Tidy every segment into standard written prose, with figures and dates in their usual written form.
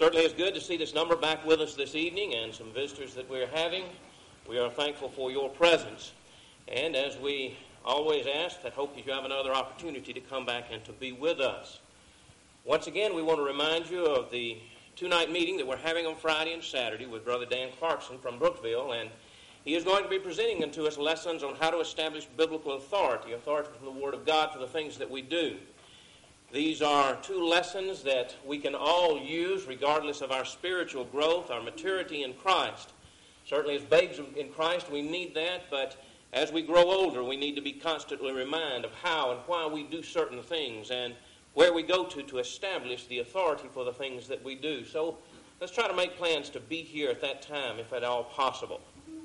Certainly it's good to see this number back with us this evening and some visitors that we're having. We are thankful for your presence. And as we always ask, I hope you have another opportunity to come back and to be with us. Once again, we want to remind you of the two-night meeting that we're having on Friday and Saturday with Brother Dan Clarkson from Brookville, and he is going to be presenting unto us lessons on how to establish biblical authority from the Word of God for the things that we do. These are two lessons that we can all use regardless of our spiritual growth, our maturity in Christ. Certainly as babes in Christ we need that, but as we grow older we need to be constantly reminded of how and why we do certain things and where we go to establish the authority for the things that we do. So let's try to make plans to be here at that time if at all possible.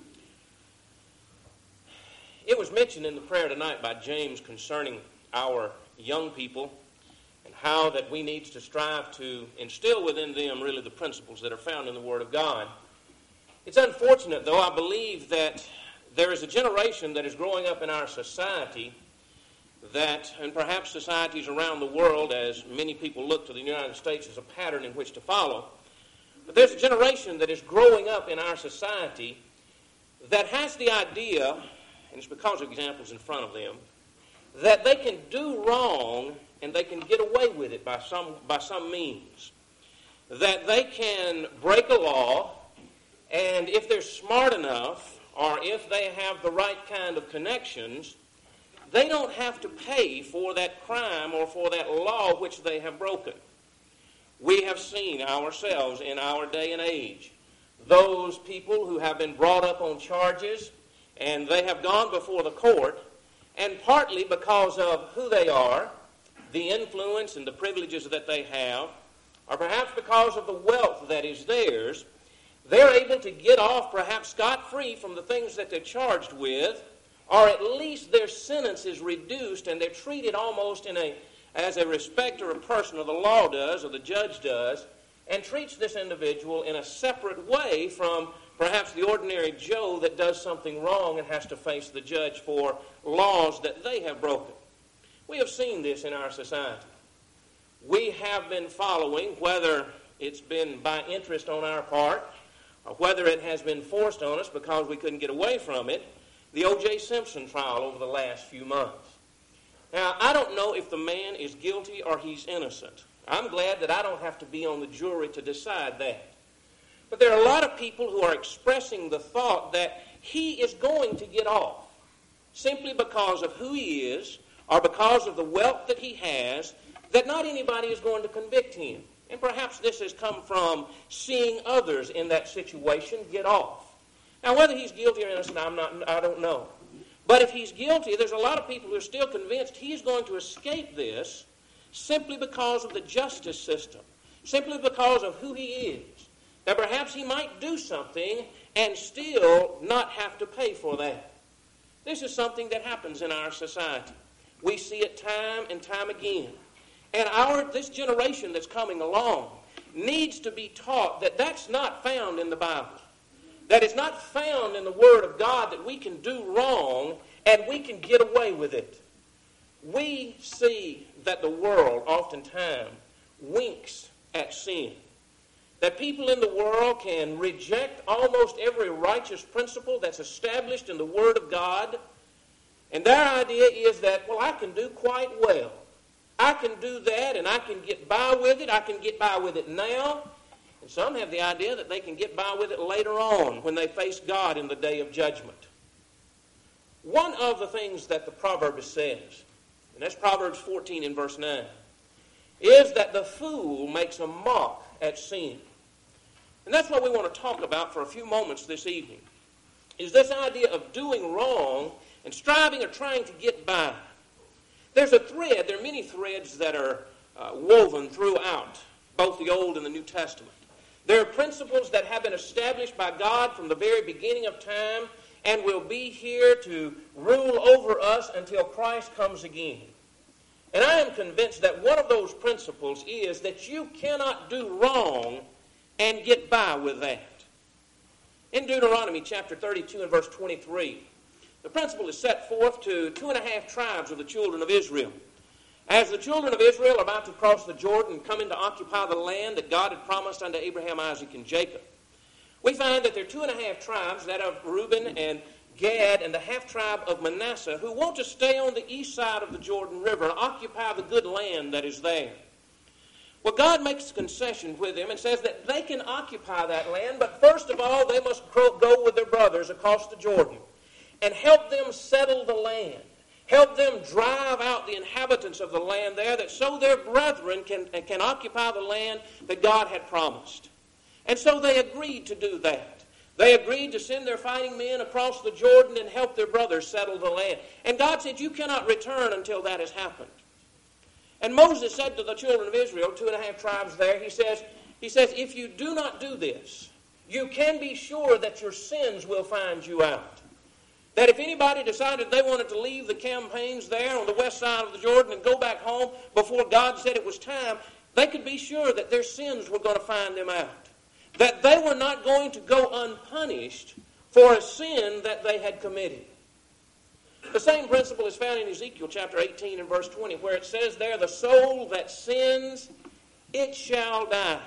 It was mentioned in the prayer tonight by James concerning our young people and how that we need to strive to instill within them really the principles that are found in the Word of God. It's unfortunate, though, I believe that there is a generation that is growing up in our society that, and perhaps societies around the world, as many people look to the United States as a pattern in which to follow, but there's a generation that is growing up in our society that has the idea, and it's because of examples in front of them, that they can do wrong and they can get away with it by some means. That they can break a law, and if they're smart enough, or if they have the right kind of connections, they don't have to pay for that crime or for that law which they have broken. We have seen ourselves in our day and age those people who have been brought up on charges, and they have gone before the court, and partly because of who they are, the influence and the privileges that they have, or perhaps because of the wealth that is theirs, they're able to get off perhaps scot-free from the things that they're charged with, or at least their sentence is reduced and they're treated almost as a respecter of person, or the law does, or the judge does, and treats this individual in a separate way from perhaps the ordinary Joe that does something wrong and has to face the judge for laws that they have broken. We have seen this in our society. We have been following, whether it's been by interest on our part, or whether it has been forced on us because we couldn't get away from it, the O.J. Simpson trial over the last few months. Now, I don't know if the man is guilty or he's innocent. I'm glad that I don't have to be on the jury to decide that. But there are a lot of people who are expressing the thought that he is going to get off simply because of who he is or because of the wealth that he has, that not anybody is going to convict him. And perhaps this has come from seeing others in that situation get off. Now, whether he's guilty or innocent, I don't know. But if he's guilty, there's a lot of people who are still convinced he's going to escape this simply because of the justice system, simply because of who he is. That perhaps he might do something and still not have to pay for that. This is something that happens in our society. We see it time and time again. And this generation that's coming along needs to be taught that that's not found in the Bible. That it's not found in the Word of God that we can do wrong and we can get away with it. We see that the world oftentimes winks at sin. That people in the world can reject almost every righteous principle that's established in the Word of God. And their idea is that, well, I can do quite well. I can do that and I can get by with it. I can get by with it now. And some have the idea that they can get by with it later on when they face God in the day of judgment. One of the things that the proverb says, and that's Proverbs 14 in verse 9, is that the fool makes a mock at sin. And that's what we want to talk about for a few moments this evening, is this idea of doing wrong and striving or trying to get by. There's a thread, there are many threads that are woven throughout both the Old and the New Testament. There are principles that have been established by God from the very beginning of time and will be here to rule over us until Christ comes again. And I am convinced that one of those principles is that you cannot do wrong and get by with that. In Deuteronomy chapter 32 and verse 23, the principle is set forth to 2.5 tribes of the children of Israel. As the children of Israel are about to cross the Jordan and come in to occupy the land that God had promised unto Abraham, Isaac, and Jacob, we find that there are 2.5 tribes, that of Reuben and Gad and the half-tribe of Manasseh, who want to stay on the east side of the Jordan River and occupy the good land that is there. Well, God makes a concession with them and says that they can occupy that land, but first of all, they must go with their brothers across the Jordan and help them settle the land. Help them drive out the inhabitants of the land there, that so their brethren can occupy the land that God had promised. And so they agreed to do that. They agreed to send their fighting men across the Jordan and help their brothers settle the land. And God said, you cannot return until that has happened. And Moses said to the children of Israel, 2.5 tribes there, he says, if you do not do this, you can be sure that your sins will find you out. That if anybody decided they wanted to leave the campaigns there on the west side of the Jordan and go back home before God said it was time, they could be sure that their sins were going to find them out. That they were not going to go unpunished for a sin that they had committed. The same principle is found in Ezekiel chapter 18 and verse 20, where it says there, the soul that sins, it shall die.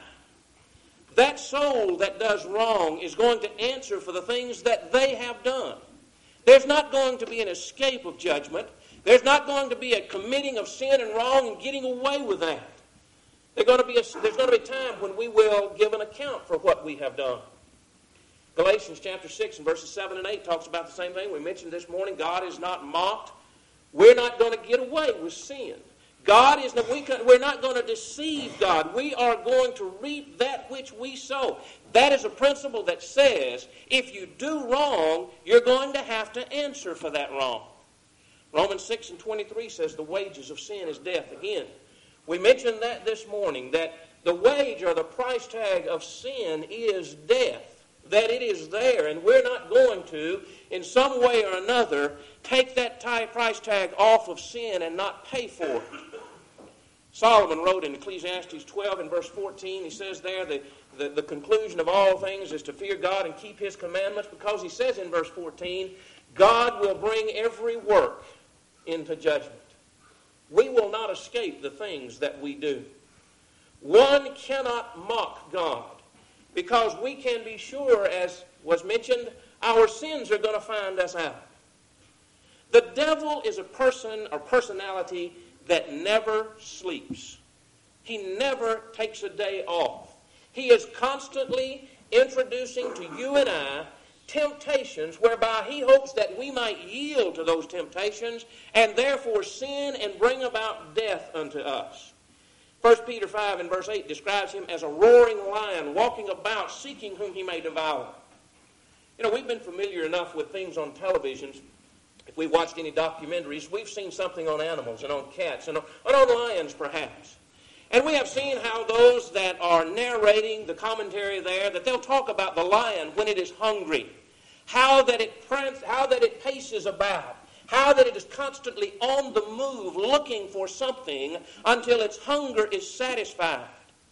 That soul that does wrong is going to answer for the things that they have done. There's not going to be an escape of judgment. There's not going to be a committing of sin and wrong and getting away with that. There's going to be a time when we will give an account for what we have done. Galatians chapter 6 and verses 7 and 8 talks about the same thing. We mentioned this morning, God is not mocked. We're not going to get away with sin. We're not going to deceive God. We are going to reap that which we sow. That is a principle that says if you do wrong, you're going to have to answer for that wrong. Romans 6 and 23 says the wages of sin is death. Again, we mentioned that this morning, that the wage or the price tag of sin is death. That it is there, and we're not going to, in some way or another, take that price tag off of sin and not pay for it. Solomon wrote in Ecclesiastes 12 and verse 14, he says there, the conclusion of all things is to fear God and keep His commandments, because he says in verse 14, God will bring every work into judgment. We will not escape the things that we do. One cannot mock God, because we can be sure, as was mentioned, our sins are going to find us out. The devil is a person or personality that never sleeps. He never takes a day off. He is constantly introducing to you and I temptations whereby he hopes that we might yield to those temptations and therefore sin and bring about death unto us. 1 Peter 5 and verse 8 describes him as a roaring lion walking about seeking whom he may devour. You know, we've been familiar enough with things on televisions. If we watched any documentaries, we've seen something on animals and on cats and on lions perhaps. And we have seen how those that are narrating the commentary there, that they'll talk about the lion when it is hungry, how that it paces about, how that it is constantly on the move looking for something until its hunger is satisfied.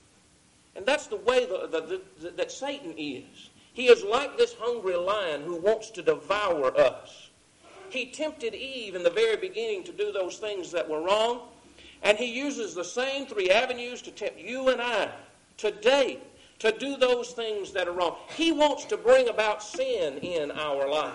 And that's the way that Satan is. He is like this hungry lion who wants to devour us. He tempted Eve in the very beginning to do those things that were wrong, and he uses the same 3 avenues to tempt you and I today to do those things that are wrong. He wants to bring about sin in our life.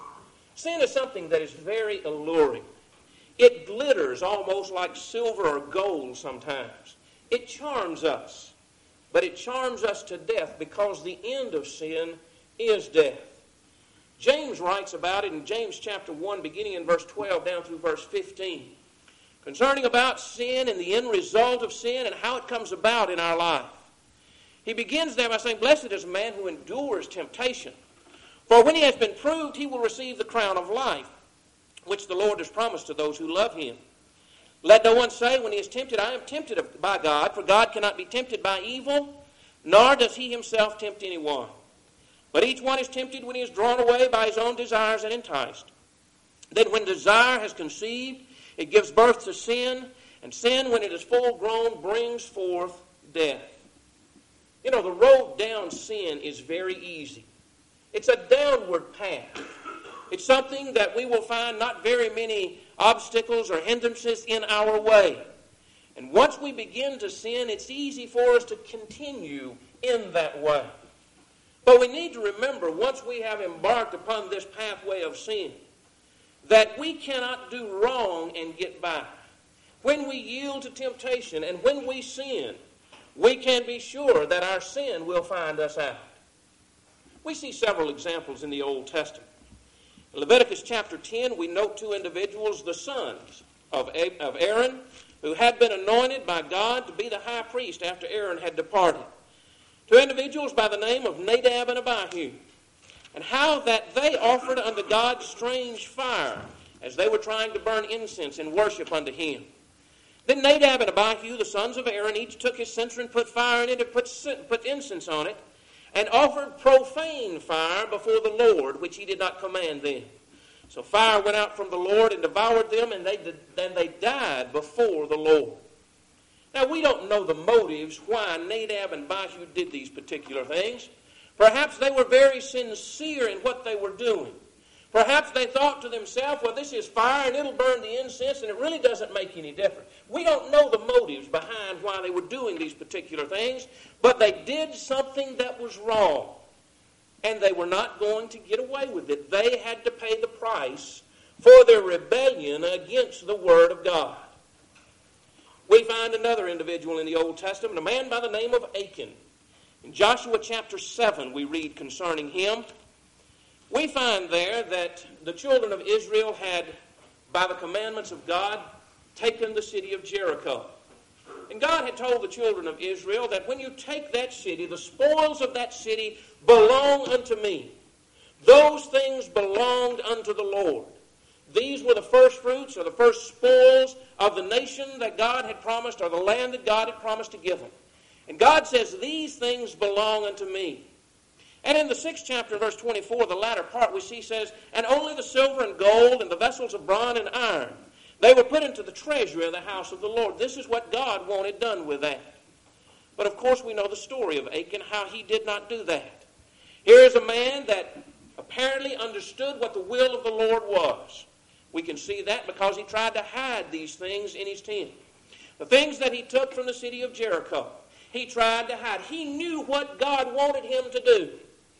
Sin is something that is very alluring. It glitters almost like silver or gold sometimes. It charms us, but it charms us to death because the end of sin is death. James writes about it in James chapter 1, beginning in verse 12 down through verse 15, concerning about sin and the end result of sin and how it comes about in our life. He begins there by saying, blessed is a man who endures temptation, for when he has been proved, he will receive the crown of life, which the Lord has promised to those who love him. Let no one say when he is tempted, I am tempted by God, for God cannot be tempted by evil, nor does he himself tempt anyone. But each one is tempted when he is drawn away by his own desires and enticed. Then when desire has conceived, it gives birth to sin, and sin, when it is full grown, brings forth death. You know, the road down sin is very easy. It's a downward path. It's something that we will find not very many obstacles or hindrances in our way. And once we begin to sin, it's easy for us to continue in that way. But we need to remember, once we have embarked upon this pathway of sin, that we cannot do wrong and get by. When we yield to temptation and when we sin, we can be sure that our sin will find us out. We see several examples in the Old Testament. In Leviticus chapter 10, we note two individuals, the sons of Aaron, who had been anointed by God to be the high priest after Aaron had departed. Two individuals by the name of Nadab and Abihu, and how that they offered unto God strange fire as they were trying to burn incense and worship unto him. Then Nadab and Abihu, the sons of Aaron, each took his censer and put fire in it and put incense on it, and offered profane fire before the Lord, which he did not command them. So fire went out from the Lord and devoured them, and they died before the Lord. Now, we don't know the motives why Nadab and Abihu did these particular things. Perhaps they were very sincere in what they were doing. Perhaps they thought to themselves, well, this is fire and it'll burn the incense and it really doesn't make any difference. We don't know the motives behind why they were doing these particular things, but they did something that was wrong. And they were not going to get away with it. They had to pay the price for their rebellion against the Word of God. We find another individual in the Old Testament, a man by the name of Achan. In Joshua chapter 7, we read concerning him. We find there that the children of Israel had, by the commandments of God, taken the city of Jericho. And God had told the children of Israel that when you take that city, the spoils of that city belong unto me. Those things belonged unto the Lord. These were the first fruits or the first spoils of the nation that God had promised, or the land that God had promised to give them. And God says, these things belong unto me. And in the 6th chapter, verse 24, the latter part we see says, and only the silver and gold and the vessels of bronze and iron, they were put into the treasury of the house of the Lord. This is what God wanted done with that. But of course we know the story of Achan, how he did not do that. Here is a man that apparently understood what the will of the Lord was. We can see that because he tried to hide these things in his tent. The things that he took from the city of Jericho, he tried to hide. He knew what God wanted him to do,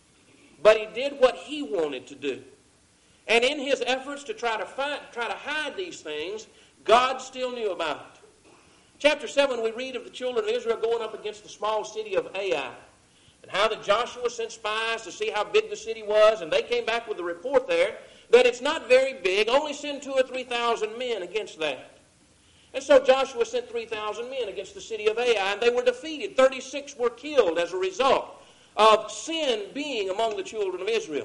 but he did what he wanted to do. And in his efforts to try to hide these things, God still knew about it. Chapter 7, we read of the children of Israel going up against the small city of Ai, and how that Joshua sent spies to see how big the city was, and they came back with a report there that it's not very big, only send 2,000 or 3,000 men against that. And so Joshua sent 3,000 men against the city of Ai, and they were defeated. 36 were killed as a result of sin being among the children of Israel.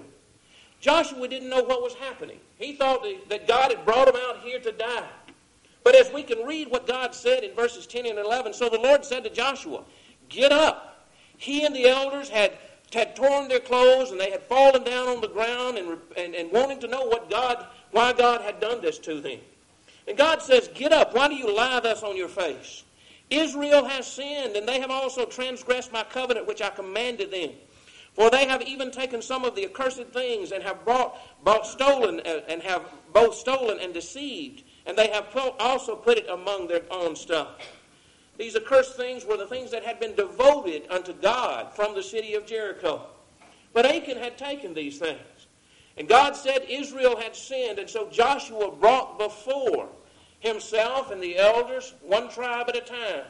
Joshua didn't know what was happening. He thought that God had brought him out here to die. But as we can read what God said in verses 10 and 11, so the Lord said to Joshua, get up. He and the elders had torn their clothes, and they had fallen down on the ground and wanting to know why God had done this to them. And God says, get up. Why do you lie thus on your face? Israel has sinned, and they have also transgressed my covenant which I commanded them. For they have even taken some of the accursed things and have stolen and deceived, and they have also put it among their own stuff. These accursed things were the things that had been devoted unto God from the city of Jericho. But Achan had taken these things. And God said Israel had sinned, and so Joshua brought before himself and the elders one tribe at a time.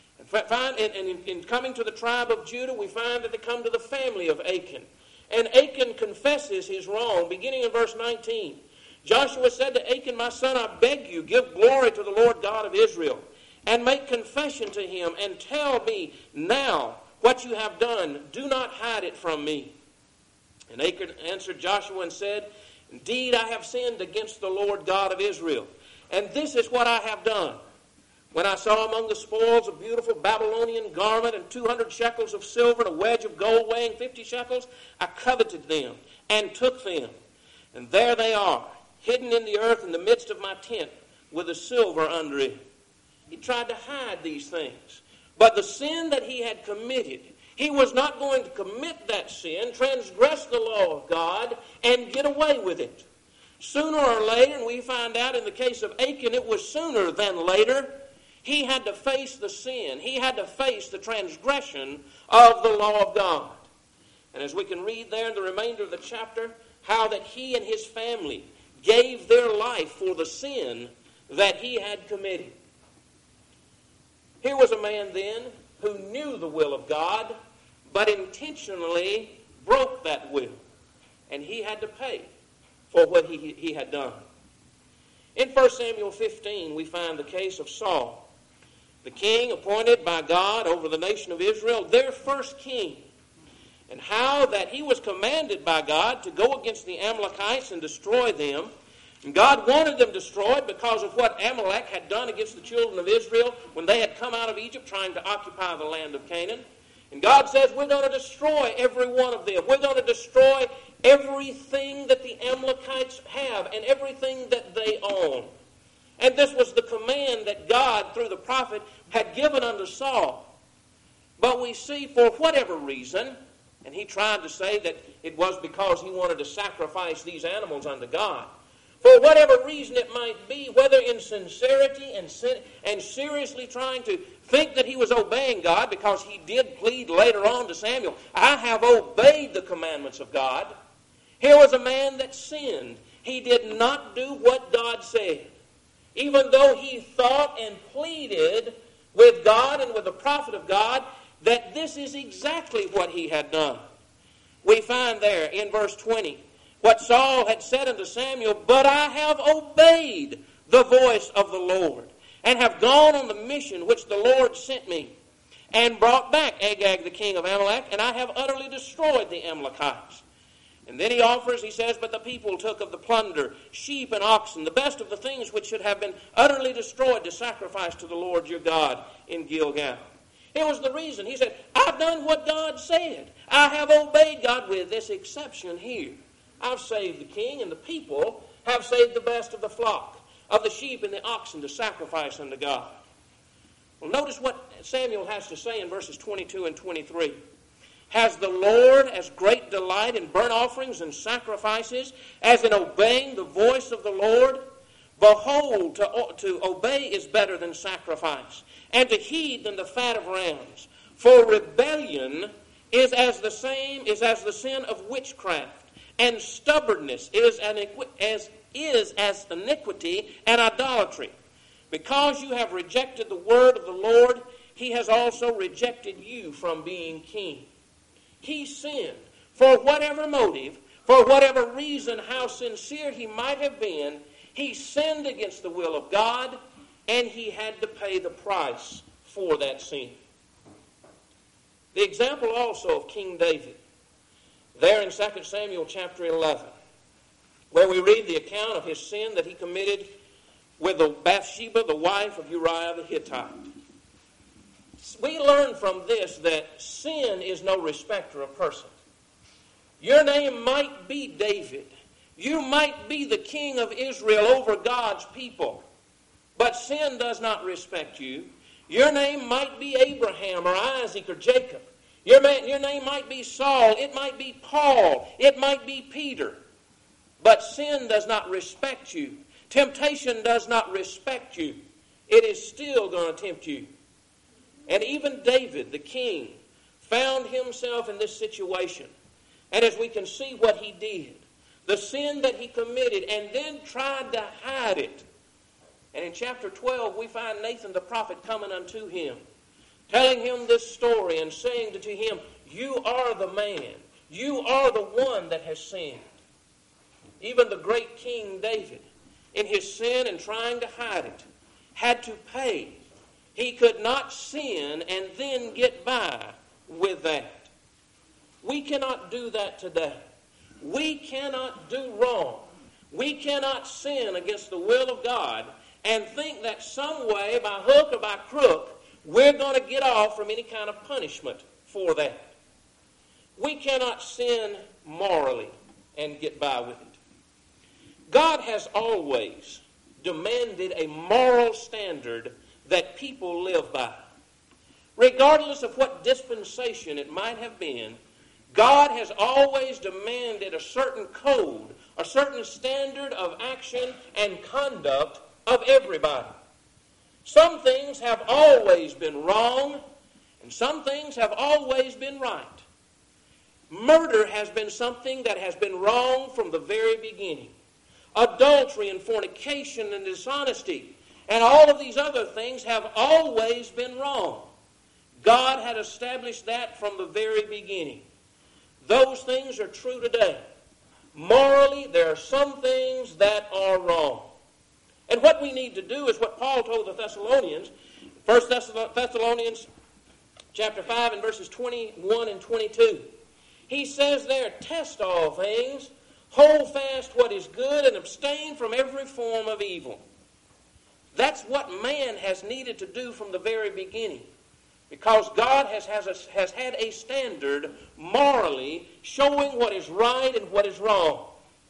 And in coming to the tribe of Judah, we find that they come to the family of Achan. And Achan confesses his wrong, beginning in verse 19. Joshua said to Achan, my son, I beg you, give glory to the Lord God of Israel, and make confession to him, and tell me now what you have done. Do not hide it from me. And Achan answered Joshua and said, indeed, I have sinned against the Lord God of Israel, and this is what I have done. When I saw among the spoils a beautiful Babylonian garment and 200 shekels of silver and a wedge of gold weighing 50 shekels, I coveted them and took them. And there they are, hidden in the earth in the midst of my tent, with the silver under it. He tried to hide these things. But the sin that he had committed, he was not going to commit that sin, transgress the law of God, and get away with it. Sooner or later, and we find out in the case of Achan, it was sooner than later, He had to face the sin. He had to face the transgression of the law of God. And as we can read there in the remainder of the chapter, how that he and his family gave their life for the sin that he had committed. Here was a man then who knew the will of God, but intentionally broke that will. And he had to pay for what he had done. In 1 Samuel 15, we find the case of Saul, the king appointed by God over the nation of Israel, their first king, and how that he was commanded by God to go against the Amalekites and destroy them. And God wanted them destroyed because of what Amalek had done against the children of Israel when they had come out of Egypt trying to occupy the land of Canaan. And God says, we're going to destroy every one of them. We're going to destroy everything that the Amalekites have and everything that they own. And this was the command that God, through the prophet, had given unto Saul. But we see, for whatever reason, and he tried to say that it was because he wanted to sacrifice these animals unto God. For whatever reason it might be, whether in sincerity and seriously trying to think that he was obeying God, because he did plead later on to Samuel, I have obeyed the commandments of God. Here was a man that sinned. He did not do what God said. Even though he thought and pleaded with God and with the prophet of God that this is exactly what he had done. We find there in verse 20, what Saul had said unto Samuel, but I have obeyed the voice of the Lord, and have gone on the mission which the Lord sent me, and brought back Agag the king of Amalek, and I have utterly destroyed the Amalekites. And then he offers, he says, but the people took of the plunder, sheep and oxen, the best of the things which should have been utterly destroyed to sacrifice to the Lord your God in Gilgal. It was the reason. He said, I've done what God said. I have obeyed God, with this exception here. I've saved the king, and the people have saved the best of the flock, of the sheep and the oxen to sacrifice unto God. Well, notice what Samuel has to say in verses 22 and 23. Has the Lord as great delight in burnt offerings and sacrifices as in obeying the voice of the Lord? Behold, to obey is better than sacrifice, and to heed than the fat of rams. For rebellion is as the sin of witchcraft, and stubbornness is as iniquity and idolatry. Because you have rejected the word of the Lord, he has also rejected you from being king. He sinned for whatever motive, for whatever reason, how sincere he might have been. He sinned against the will of God, and he had to pay the price for that sin. The example also of King David, there in 2 Samuel chapter 11, where we read the account of his sin that he committed with Bathsheba, the wife of Uriah the Hittite. We learn from this that sin is no respecter of person. Your name might be David. You might be the king of Israel over God's people. But sin does not respect you. Your name might be Abraham or Isaac or Jacob. Your name might be Saul. It might be Paul. It might be Peter. But sin does not respect you. Temptation does not respect you. It is still going to tempt you. And even David, the king, found himself in this situation. And as we can see what he did, the sin that he committed, and then tried to hide it. And in chapter 12, we find Nathan the prophet coming unto him, telling him this story and saying to him, you are the man. You are the one that has sinned. Even the great King David, in his sin and trying to hide it, had to pay. He could not sin and then get by with that. We cannot do that today. We cannot do wrong. We cannot sin against the will of God and think that some way, by hook or by crook, we're going to get off from any kind of punishment for that. We cannot sin morally and get by with it. God has always demanded a moral standard that people live by. Regardless of what dispensation it might have been, God has always demanded a certain code, a certain standard of action and conduct of everybody. Some things have always been wrong, and some things have always been right. Murder has been something that has been wrong from the very beginning. Adultery and fornication and dishonesty and all of these other things have always been wrong. God had established that from the very beginning. Those things are true today. Morally, there are some things that are wrong. And what we need to do is what Paul told the Thessalonians, 1 Thessalonians chapter 5 and verses 21 and 22. He says there, test all things, hold fast what is good, and abstain from every form of evil. That's what man has needed to do from the very beginning. Because God has had a standard morally showing what is right and what is wrong.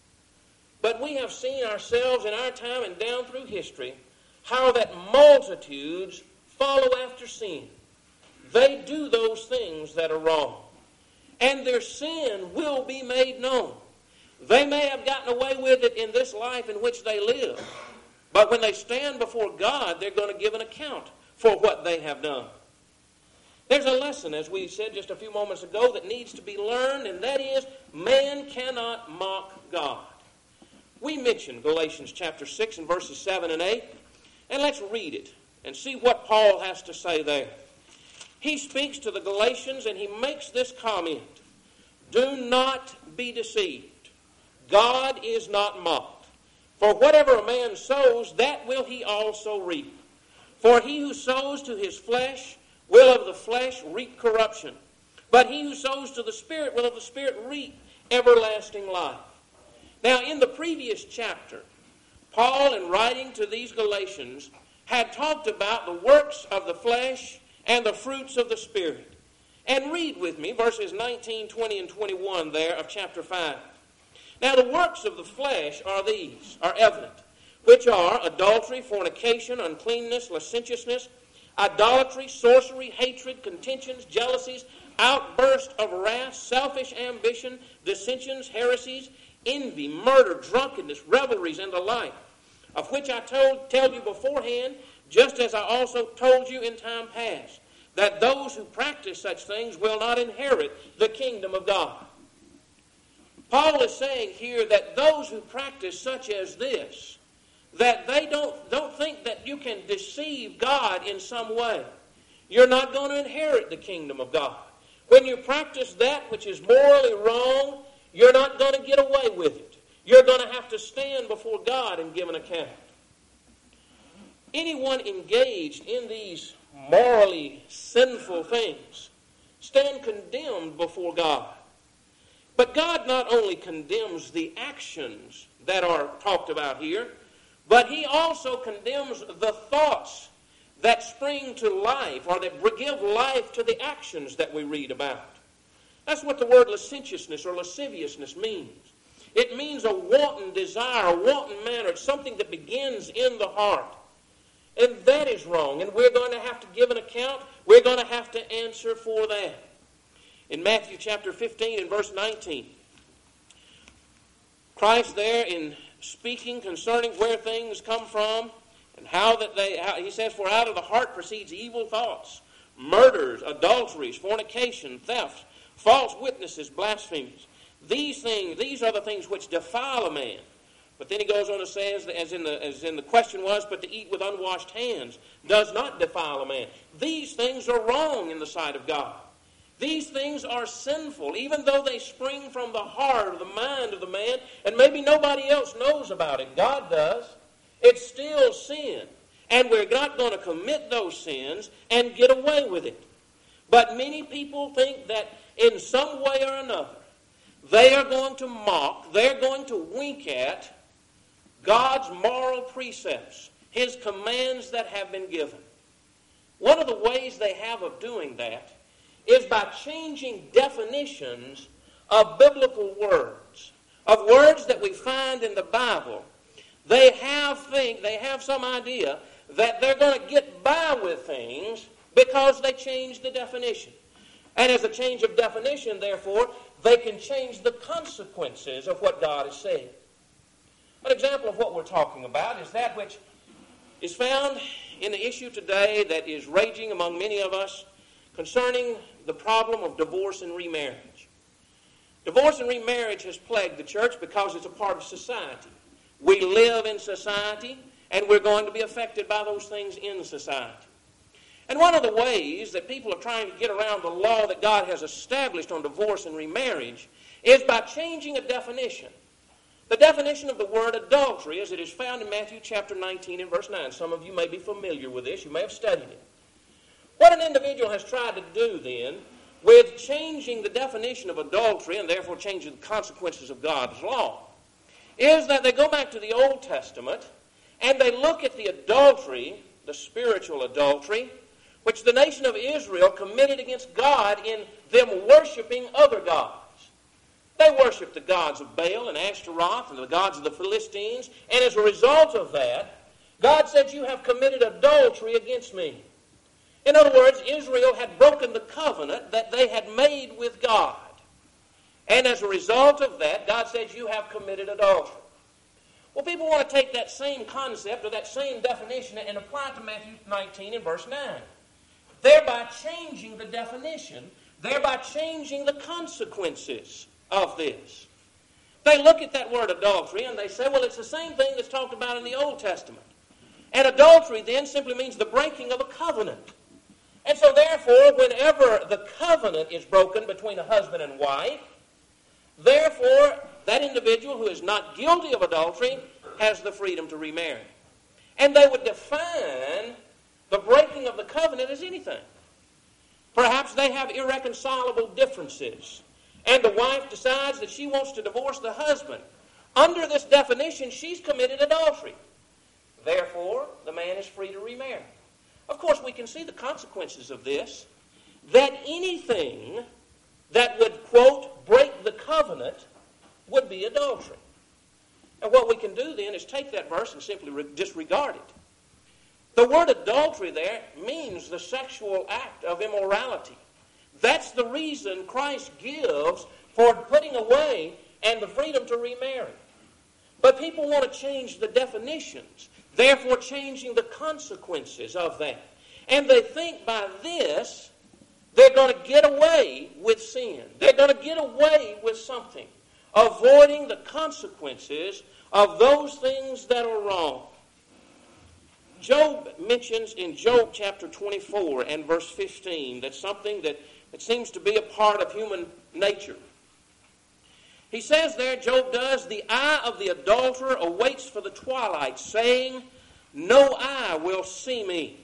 But we have seen ourselves in our time and down through history how that multitudes follow after sin. They do those things that are wrong. And their sin will be made known. They may have gotten away with it in this life in which they live. But when they stand before God, they're going to give an account for what they have done. There's a lesson, as we said just a few moments ago, that needs to be learned, and that is, man cannot mock God. We mentioned Galatians chapter 6 and verses 7 and 8, and let's read it and see what Paul has to say there. He speaks to the Galatians and he makes this comment, do not be deceived. God is not mocked. For whatever a man sows, that will he also reap. For he who sows to his flesh will of the flesh reap corruption. But he who sows to the Spirit will of the Spirit reap everlasting life. Now, in the previous chapter, Paul, in writing to these Galatians, had talked about the works of the flesh and the fruits of the Spirit. And read with me verses 19, 20, and 21 there of chapter 5. Now, the works of the flesh are these, are evident, which are adultery, fornication, uncleanness, licentiousness, idolatry, sorcery, hatred, contentions, jealousies, outbursts of wrath, selfish ambition, dissensions, heresies, envy, murder, drunkenness, revelries, and the like, of which I tell you beforehand, just as I also told you in time past, that those who practice such things will not inherit the kingdom of God. Paul is saying here that those who practice such as this, that they don't think that you can deceive God in some way. You're not going to inherit the kingdom of God. When you practice that which is morally wrong, you're not going to get away with it. You're going to have to stand before God and give an account. Anyone engaged in these morally sinful things stand condemned before God. But God not only condemns the actions that are talked about here, but he also condemns the thoughts that spring to life or that give life to the actions that we read about. That's what the word licentiousness or lasciviousness means. It means a wanton desire, a wanton manner. It's something that begins in the heart. And that is wrong. And we're going to have to give an account. We're going to have to answer for that. In Matthew chapter 15 and verse 19, Christ there in speaking concerning where things come from and how he says, for out of the heart proceeds evil thoughts, murders, adulteries, fornication, thefts, false witnesses, blasphemies. These are the things which defile a man. But then he goes on and says, as in the question was, but to eat with unwashed hands does not defile a man. These things are wrong in the sight of God. These things are sinful, even though they spring from the heart or the mind of the man, and maybe nobody else knows about it. God does. It's still sin. And we're not going to commit those sins and get away with it. But many people think that in some way or another, they are going to mock, they're going to wink at God's moral precepts, his commands that have been given. One of the ways they have of doing that is by changing definitions of biblical words, of words that we find in the Bible. They have some idea that they're going to get by with things because they change the definition. And as a change of definition, therefore, they can change the consequences of what God has said. An example of what we're talking about is that which is found in the issue today that is raging among many of us concerning the problem of divorce and remarriage. Divorce and remarriage has plagued the church because it's a part of society. We live in society, and we're going to be affected by those things in society. And one of the ways that people are trying to get around the law that God has established on divorce and remarriage is by changing a definition. The definition of the word adultery, as it is found in Matthew chapter 19 and verse 9. Some of you may be familiar with this. You may have studied it. What an individual has tried to do then with changing the definition of adultery and therefore changing the consequences of God's law is that they go back to the Old Testament and they look at the adultery, the spiritual adultery, which the nation of Israel committed against God in them worshiping other gods. They worshiped the gods of Baal and Ashtaroth and the gods of the Philistines, and as a result of that, God said, "You have committed adultery against me." In other words, Israel had broken the covenant that they had made with God. And as a result of that, God said, "You have committed adultery." Well, people want to take that same concept or that same definition and apply it to Matthew 19 and verse 9. Thereby changing the definition, thereby changing the consequences of this. They look at that word adultery and they say, well, it's the same thing that's talked about in the Old Testament. And adultery then simply means the breaking of a covenant. And so therefore, whenever the covenant is broken between a husband and wife, therefore, that individual who is not guilty of adultery has the freedom to remarry. And they would define the breaking of the covenant as anything. Perhaps they have irreconcilable differences, and the wife decides that she wants to divorce the husband. Under this definition, she's committed adultery. Therefore, the man is free to remarry. Of course, we can see the consequences of this, that anything that would, quote, break the covenant would be adultery. And what we can do then is take that verse and simply disregard it. The word adultery there means the sexual act of immorality. That's the reason Christ gives for putting away and the freedom to remarry. But people want to change the definitions, therefore changing the consequences of that. And they think by this, they're going to get away with sin. They're going to get away with something, avoiding the consequences of those things that are wrong. Job mentions in Job chapter 24 and verse 15 that something that seems to be a part of human nature. He says there, Job does, "The eye of the adulterer awaits for the twilight, saying, no eye will see me.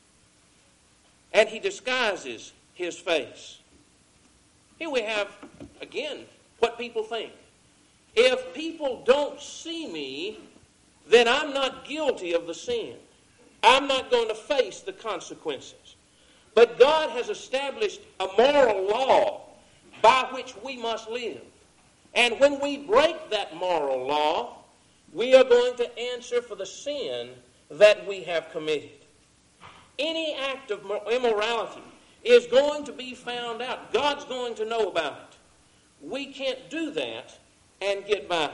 And he disguises his face." Here we have, again, what people think. If people don't see me, then I'm not guilty of the sin. I'm not going to face the consequences. But God has established a moral law by which we must live. And when we break that moral law, we are going to answer for the sin that we have committed. Any act of immorality is going to be found out. God's going to know about it. We can't do that and get by.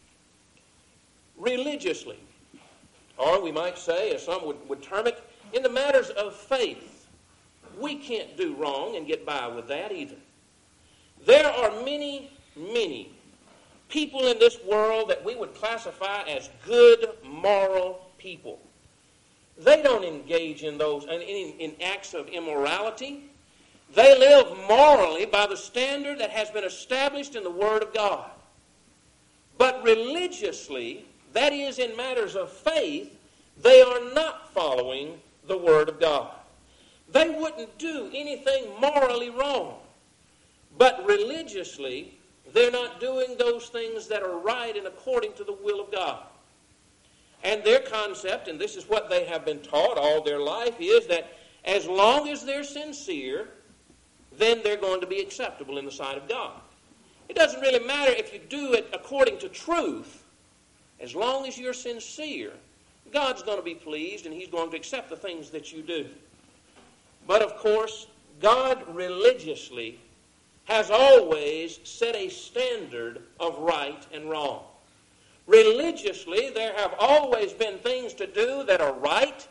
Religiously, or we might say, as some would term it, in the matters of faith, we can't do wrong and get by with that either. There are many, many people in this world that we would classify as good, moral people. They don't engage in those in acts of immorality. They live morally by the standard that has been established in the Word of God. But religiously, that is in matters of faith, they are not following the Word of God. They wouldn't do anything morally wrong. But religiously, they're not doing those things that are right and according to the will of God. And their concept, and this is what they have been taught all their life, is that as long as they're sincere, then they're going to be acceptable in the sight of God. It doesn't really matter if you do it according to truth. As long as you're sincere, God's going to be pleased and He's going to accept the things that you do. But of course, God religiously has always set a standard of right and wrong. Religiously, there have always been things to do that are right,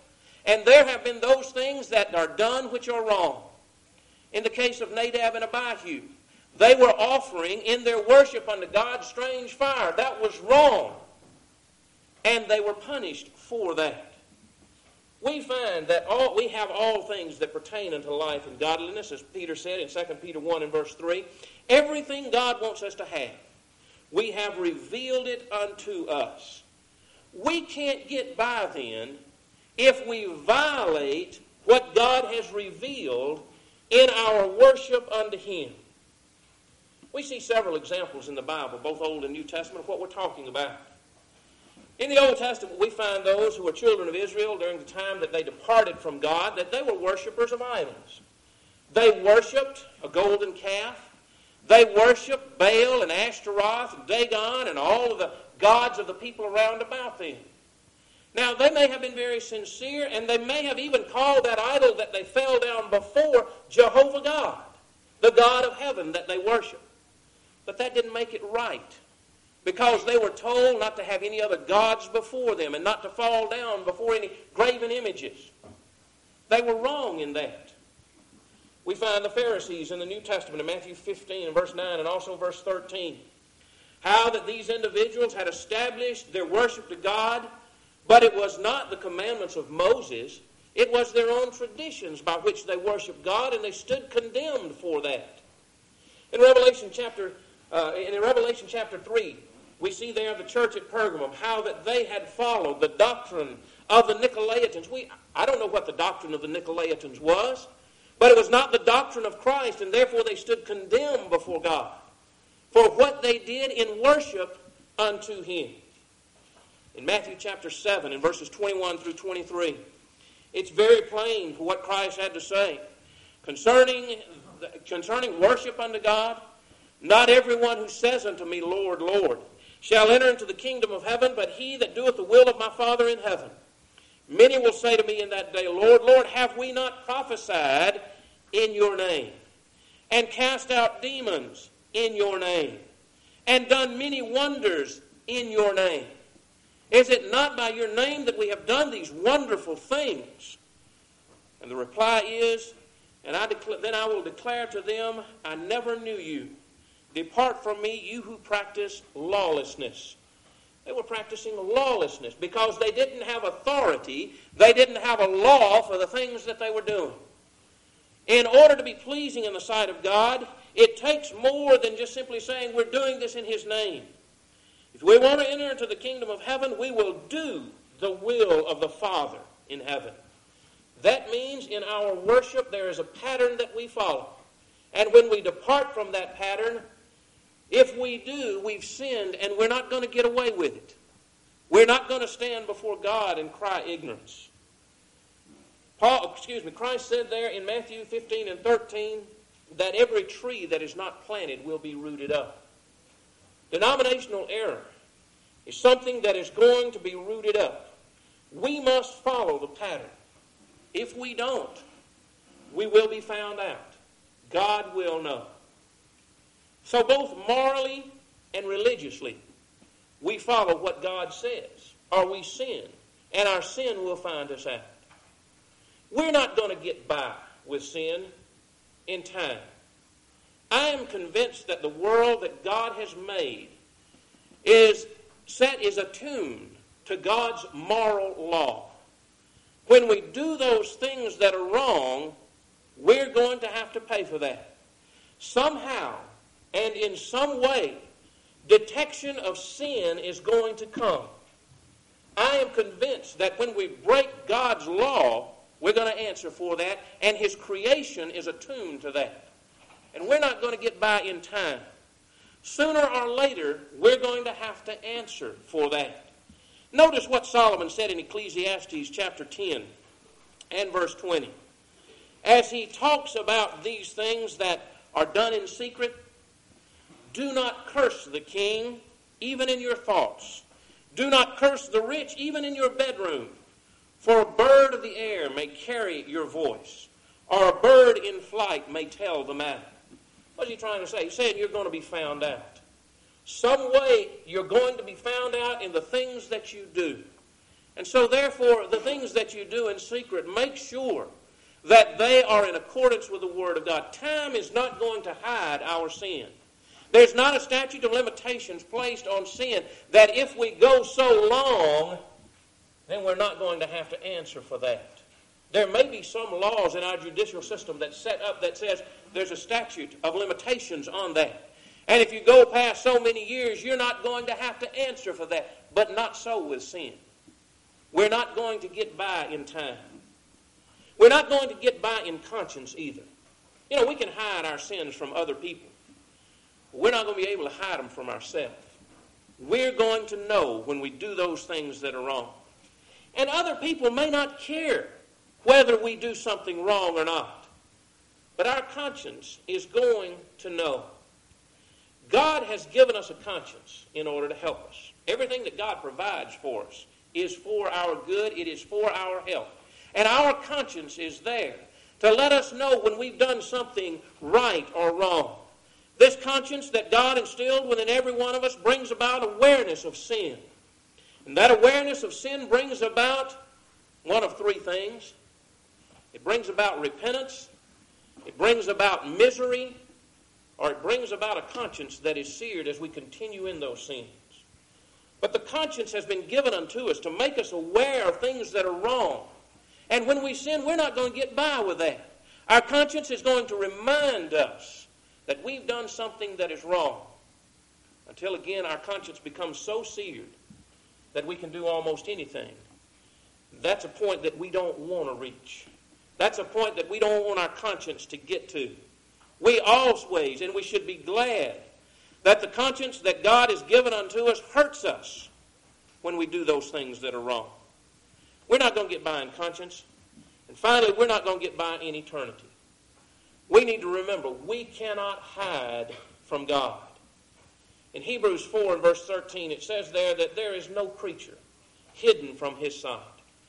And there have been those things that are done which are wrong. In the case of Nadab and Abihu, they were offering in their worship unto God strange fire. That was wrong. And they were punished for that. We find that we have all things that pertain unto life and godliness, as Peter said in 2 Peter 1 and verse 3. Everything God wants us to have, we have revealed it unto us. We can't get by then if we violate what God has revealed in our worship unto Him. We see several examples in the Bible, both Old and New Testament, of what we're talking about. In the Old Testament, we find those who were children of Israel during the time that they departed from God, that they were worshipers of idols. They worshipped a golden calf. They worshipped Baal and Ashtaroth and Dagon and all of the gods of the people around about them. Now, they may have been very sincere, and they may have even called that idol that they fell down before Jehovah God, the God of heaven that they worshiped. But that didn't make it right, because they were told not to have any other gods before them and not to fall down before any graven images. They were wrong in that. We find the Pharisees in the New Testament in Matthew 15 and verse 9 and also verse 13. How that these individuals had established their worship to God, but it was not the commandments of Moses. It was their own traditions by which they worshiped God, and they stood condemned for that. In Revelation chapter 3, we see there the church at Pergamum, how that they had followed the doctrine of the Nicolaitans. I don't know what the doctrine of the Nicolaitans was, but it was not the doctrine of Christ, and therefore they stood condemned before God for what they did in worship unto Him. In Matthew chapter 7, in verses 21 through 23, it's very plain for what Christ had to say concerning worship unto God. Not everyone who says unto me, Lord, Lord, shall enter into the kingdom of heaven, but he that doeth the will of my Father in heaven. Many will say to me in that day, Lord, Lord, have we not prophesied in your name, and cast out demons in your name, and done many wonders in your name? Is it not by your name that we have done these wonderful things? And the reply is, then I will declare to them, I never knew you. Depart from me, you who practice lawlessness. They were practicing lawlessness because they didn't have authority. They didn't have a law for the things that they were doing. In order to be pleasing in the sight of God, it takes more than just simply saying we're doing this in His name. If we want to enter into the kingdom of heaven, we will do the will of the Father in heaven. That means in our worship there is a pattern that we follow. And when we depart from that pattern, if we do, we've sinned, and we're not going to get away with it. We're not going to stand before God and cry ignorance. Christ said there in Matthew 15 and 13 that every tree that is not planted will be rooted up. Denominational error is something that is going to be rooted up. We must follow the pattern. If we don't, we will be found out. God will know. So both morally and religiously, we follow what God says, or we sin, and our sin will find us out. We're not going to get by with sin in time. I am convinced that the world that God has made is attuned to God's moral law. When we do those things that are wrong, we're going to have to pay for that. Somehow and in some way, detection of sin is going to come. I am convinced that when we break God's law, we're going to answer for that, and His creation is attuned to that. And we're not going to get by in time. Sooner or later, we're going to have to answer for that. Notice what Solomon said in Ecclesiastes chapter 10 and verse 20. As he talks about these things that are done in secret, do not curse the king, even in your thoughts. Do not curse the rich, even in your bedroom. For a bird of the air may carry your voice, or a bird in flight may tell the matter. What is he trying to say? He's saying you're going to be found out. Some way you're going to be found out in the things that you do. And so therefore, the things that you do in secret, make sure that they are in accordance with the Word of God. Time is not going to hide our sin. There's not a statute of limitations placed on sin that if we go so long, then we're not going to have to answer for that. There may be some laws in our judicial system that set up that says there's a statute of limitations on that. And if you go past so many years, you're not going to have to answer for that. But not so with sin. We're not going to get by in time. We're not going to get by in conscience either. You know, we can hide our sins from other people. But we're not going to be able to hide them from ourselves. We're going to know when we do those things that are wrong. And other people may not care whether we do something wrong or not. But our conscience is going to know. God has given us a conscience in order to help us. Everything that God provides for us is for our good. It is for our help. And our conscience is there to let us know when we've done something right or wrong. This conscience that God instilled within every one of us brings about awareness of sin. And that awareness of sin brings about one of three things. It brings about repentance, it brings about misery, or it brings about a conscience that is seared as we continue in those sins. But the conscience has been given unto us to make us aware of things that are wrong. And when we sin, we're not going to get by with that. Our conscience is going to remind us that we've done something that is wrong. Until again, our conscience becomes so seared that we can do almost anything. That's a point that we don't want to reach. That's a point that we don't want our conscience to get to. We always, and we should be glad that the conscience that God has given unto us hurts us when we do those things that are wrong. We're not going to get by in conscience. And finally, we're not going to get by in eternity. We need to remember, we cannot hide from God. In Hebrews 4 and verse 13, it says there that there is no creature hidden from His sight.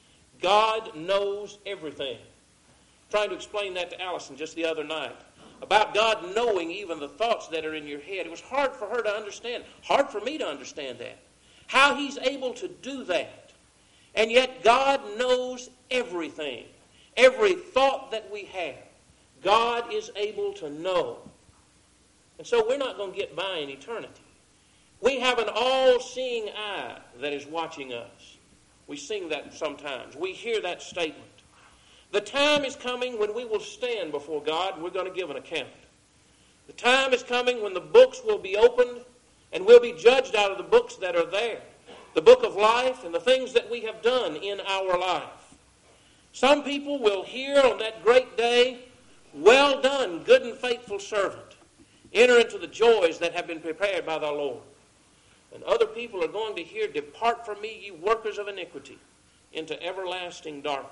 God knows everything. Trying to explain that to Allison just the other night. About God knowing even the thoughts that are in your head. It was hard for her to understand. Hard for me to understand that. How He's able to do that. And yet God knows everything. Every thought that we have. God is able to know. And so we're not going to get by in eternity. We have an all-seeing eye that is watching us. We sing that sometimes. We hear that statement. The time is coming when we will stand before God and we're going to give an account. The time is coming when the books will be opened and we'll be judged out of the books that are there. The book of life and the things that we have done in our life. Some people will hear on that great day, "Well done, good and faithful servant. Enter into the joys that have been prepared by the Lord." And other people are going to hear, "Depart from me, ye workers of iniquity, into everlasting darkness."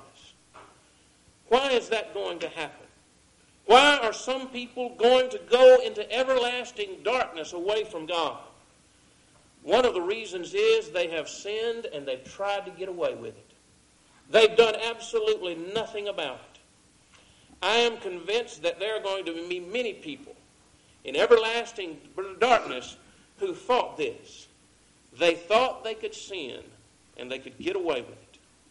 Why is that going to happen? Why are some people going to go into everlasting darkness away from God? One of the reasons is they have sinned and they've tried to get away with it. They've done absolutely nothing about it. I am convinced that there are going to be many people in everlasting darkness who thought this. They thought they could sin and they could get away with it.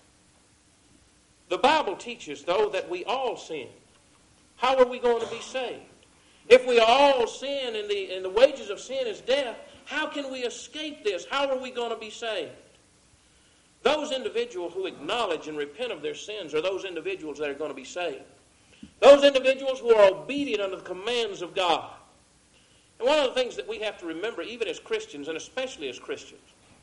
The Bible teaches, though, that we all sin. How are we going to be saved? If we all sin and the wages of sin is death, how can we escape this? How are we going to be saved? Those individuals who acknowledge and repent of their sins are those individuals that are going to be saved. Those individuals who are obedient unto the commands of God. And one of the things that we have to remember, even as Christians, and especially as Christians,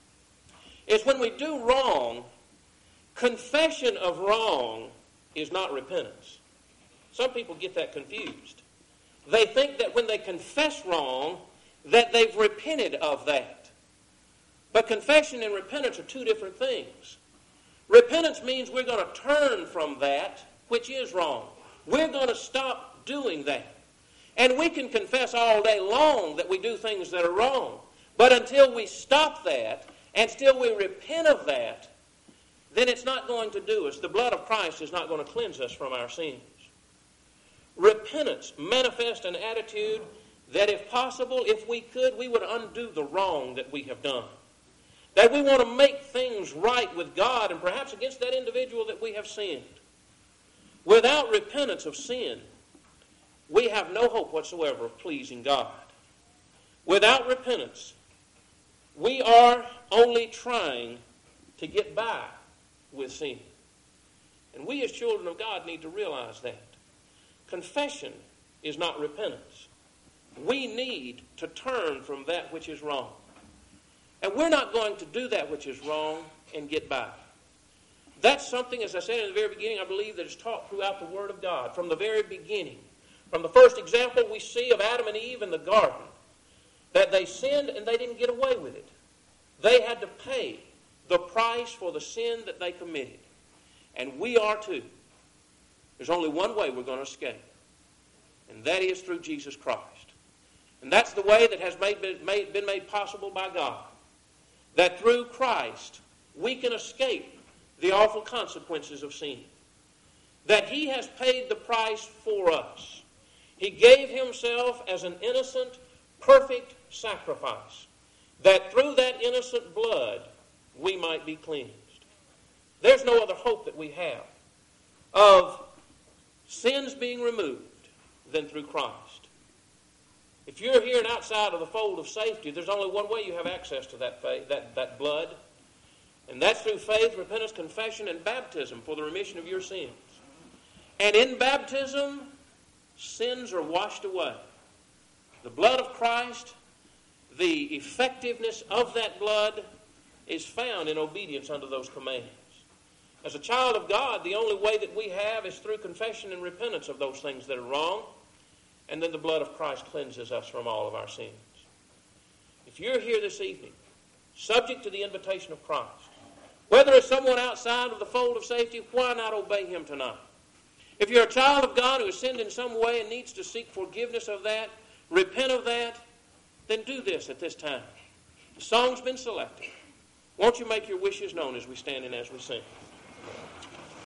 is when we do wrong, confession of wrong is not repentance. Some people get that confused. They think that when they confess wrong, that they've repented of that. But confession and repentance are two different things. Repentance means we're going to turn from that which is wrong. We're going to stop doing that. And we can confess all day long that we do things that are wrong. But until we stop that, and still we repent of that, then it's not going to do us. The blood of Christ is not going to cleanse us from our sins. Repentance manifests an attitude that if possible, if we could, we would undo the wrong that we have done. that we want to make things right with God and perhaps against that individual that we have sinned. Without repentance of sin, we have no hope whatsoever of pleasing God. Without repentance, we are only trying to get by with sin. And we as children of God need to realize that. Confession is not repentance. We need to turn from that which is wrong. And we're not going to do that which is wrong and get by. That's something, as I said in the very beginning, I believe that is taught throughout the Word of God. From the very beginning. From the first example we see of Adam and Eve in the garden. That they sinned and they didn't get away with it. They had to pay the price for the sin that they committed. And we are too. There's only one way we're going to escape. And that is through Jesus Christ. And that's the way that has been made possible by God. That through Christ we can escape the awful consequences of sin. That He has paid the price for us. He gave Himself as an innocent, perfect sacrifice. That through that innocent blood we might be cleansed. There's no other hope that we have of sins being removed than through Christ. If you're here and outside of the fold of safety, there's only one way you have access to that faith, that blood, and that's through faith, repentance, confession, and baptism for the remission of your sins. And in baptism, sins are washed away. The blood of Christ, the effectiveness of that blood is found in obedience unto those commands. As a child of God, the only way that we have is through confession and repentance of those things that are wrong, and then the blood of Christ cleanses us from all of our sins. If you're here this evening, subject to the invitation of Christ, whether it's someone outside of the fold of safety, why not obey Him tonight? If you're a child of God who has sinned in some way and needs to seek forgiveness of that, repent of that, then do this at this time. The song's been selected. Won't you make your wishes known as we stand and as we sing?